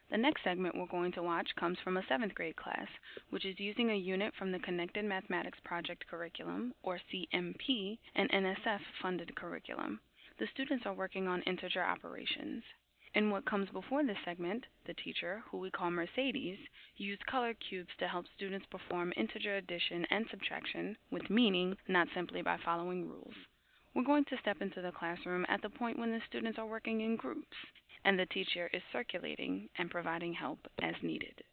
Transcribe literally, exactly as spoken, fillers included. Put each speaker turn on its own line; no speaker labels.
The next segment we're going to watch comes from a seventh grade class, which is using a unit from the Connected Mathematics Project curriculum, or C M P, an N S F funded curriculum. The students are working on integer operations. In what comes before this segment, the teacher, who we call Mercedes, used color cubes to help students perform integer addition and subtraction with meaning, not simply by following rules. We're going to step into the classroom at the point when the students are working in groups, and the teacher is circulating and providing help as needed.